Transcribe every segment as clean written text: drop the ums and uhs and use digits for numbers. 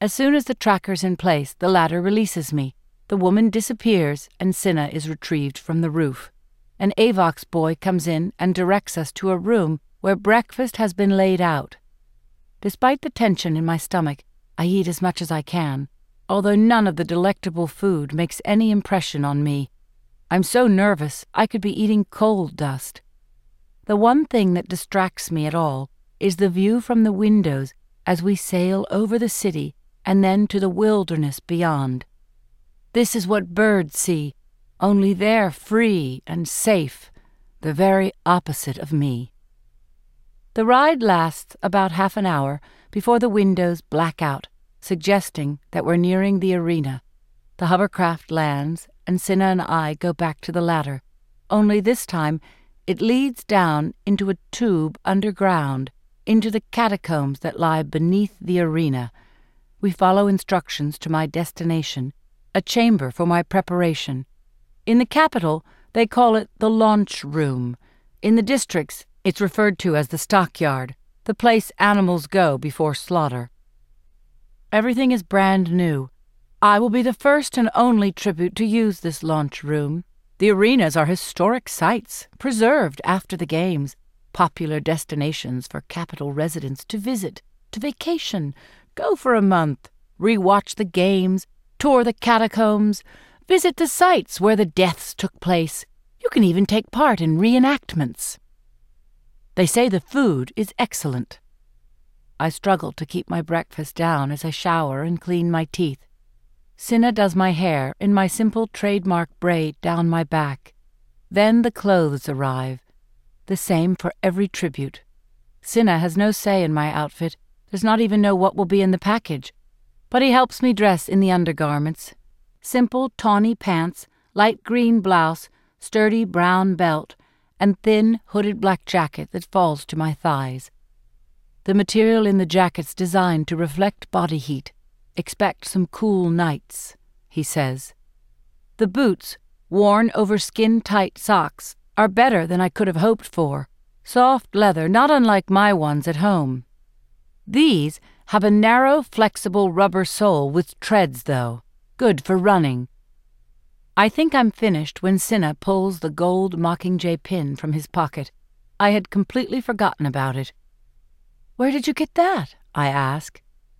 As soon as the tracker's in place, the ladder releases me. The woman disappears, and Cinna is retrieved from the roof. An AVOX boy comes in and directs us to a room where breakfast has been laid out. Despite the tension in my stomach, I eat as much as I can, although none of the delectable food makes any impression on me. I'm so nervous I could be eating coal dust. The one thing that distracts me at all is the view from the windows as we sail over the city and then to the wilderness beyond. This is what birds see, only they're free and safe, the very opposite of me. The ride lasts about half an hour before the windows black out, suggesting that we're nearing the arena. The hovercraft lands, and Cinna and I go back to the ladder, only this time it leads down into a tube underground, into the catacombs that lie beneath the arena. We follow instructions to my destination, a chamber for my preparation. In the capital, they call it the launch room. In the districts, it's referred to as the stockyard, the place animals go before slaughter. Everything is brand new. I will be the first and only tribute to use this launch room. The arenas are historic sites, preserved after the games, popular destinations for capital residents to visit, to vacation, go for a month, re-watch the games, tour the catacombs, visit the sites where the deaths took place. You can even take part in reenactments. They say the food is excellent. I struggle to keep my breakfast down as I shower and clean my teeth. Cinna does my hair in my simple trademark braid down my back. Then the clothes arrive, the same for every tribute. Cinna has no say in my outfit, does not even know what will be in the package, but he helps me dress in the undergarments. Simple tawny pants, light green blouse, sturdy brown belt, and thin hooded black jacket that falls to my thighs. The material in the jacket's designed to reflect body heat. Expect some cool nights, he says. The boots, worn over skin-tight socks, are better than I could have hoped for. Soft leather, not unlike my ones at home. These have a narrow, flexible rubber sole with treads, though. Good for running. I think I'm finished when Cinna pulls the gold Mockingjay pin from his pocket. I had completely forgotten about it. "Where did you get that?" I ask.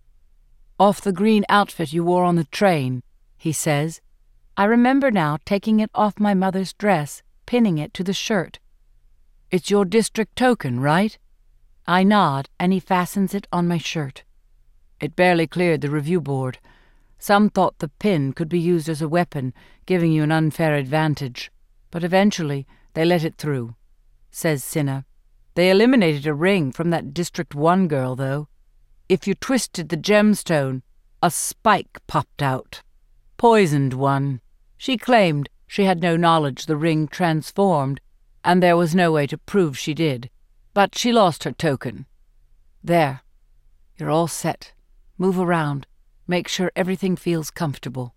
"Off the green outfit you wore on the train," he says. I remember now taking it off my mother's dress, pinning it to the shirt. "It's your district token, right?" I nod, and he fastens it on my shirt. It barely cleared the review board. Some thought the pin could be used as a weapon, giving you an unfair advantage. But eventually they let it through, says Cinna. They eliminated a ring from that District 1 girl, though. If you twisted the gemstone, a spike popped out. Poisoned one. She claimed she had no knowledge the ring transformed, and there was no way to prove she did. But she lost her token. There. You're all set. Move around. Make sure everything feels comfortable.